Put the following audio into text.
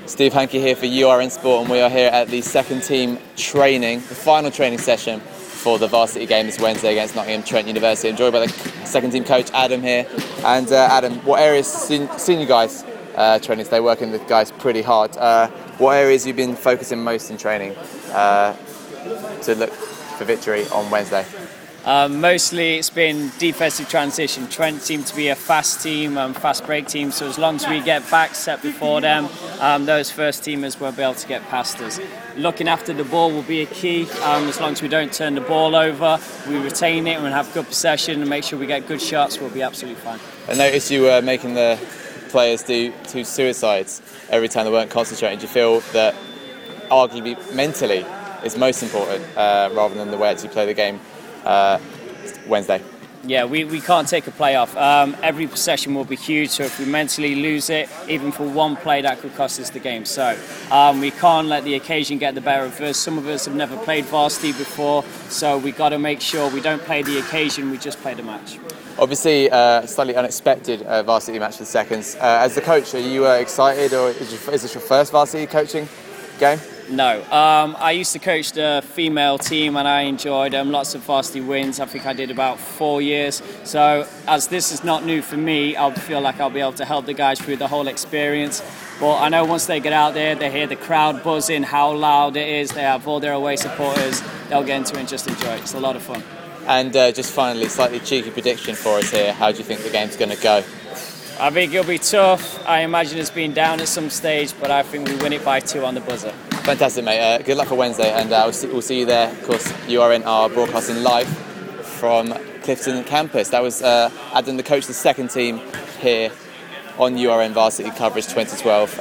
Steve Hankey here for URN Sport, and we are here at the second team training, the final training session for the varsity game this Wednesday against Nottingham Trent University. I'm joined by the second team coach Adam here. And Adam, what areas seen you guys training today, working with guys pretty hard? What areas have you been focusing most in training to look for victory on Wednesday? Mostly it's been defensive transition. Trent seem to be a fast team, fast break team, so as long as we get back set before them, those first teamers will be able to get past us. Looking after the ball will be a key. As long as we don't turn the ball over, we retain it and have good possession and make sure we get good shots, we'll be absolutely fine. I noticed you were making the players do 2 suicides every time they weren't concentrating. Do you feel that arguably mentally is most important rather than the way that you play the game Wednesday? Yeah, we can't take a play off. Every possession will be huge, so if we mentally lose it, even for one play, that could cost us the game. So we can't let the occasion get the better of us. Some of us have never played varsity before, so we got to make sure we don't play the occasion, we just play the match. Obviously, slightly unexpected varsity match for the seconds. As the coach, are you excited, or is this your first varsity coaching game? No, I used to coach the female team and I enjoyed lots of varsity wins. I think I did about 4 years. So as this is not new for me, I feel like I'll be able to help the guys through the whole experience. But I know once they get out there, they hear the crowd buzzing, how loud it is, they have all their away supporters, they'll get into it and just enjoy it. It's a lot of fun. And just finally, slightly cheeky prediction for us here. How do you think the game's going to go? I think it'll be tough. I imagine it's been down at some stage, but I think we win it by 2 on the buzzer. Fantastic, mate. Good luck for Wednesday, and we'll see you there. Of course, URN are broadcasting live from Clifton campus. That was Adam, the coach of the second team here on URN Varsity Coverage 2012.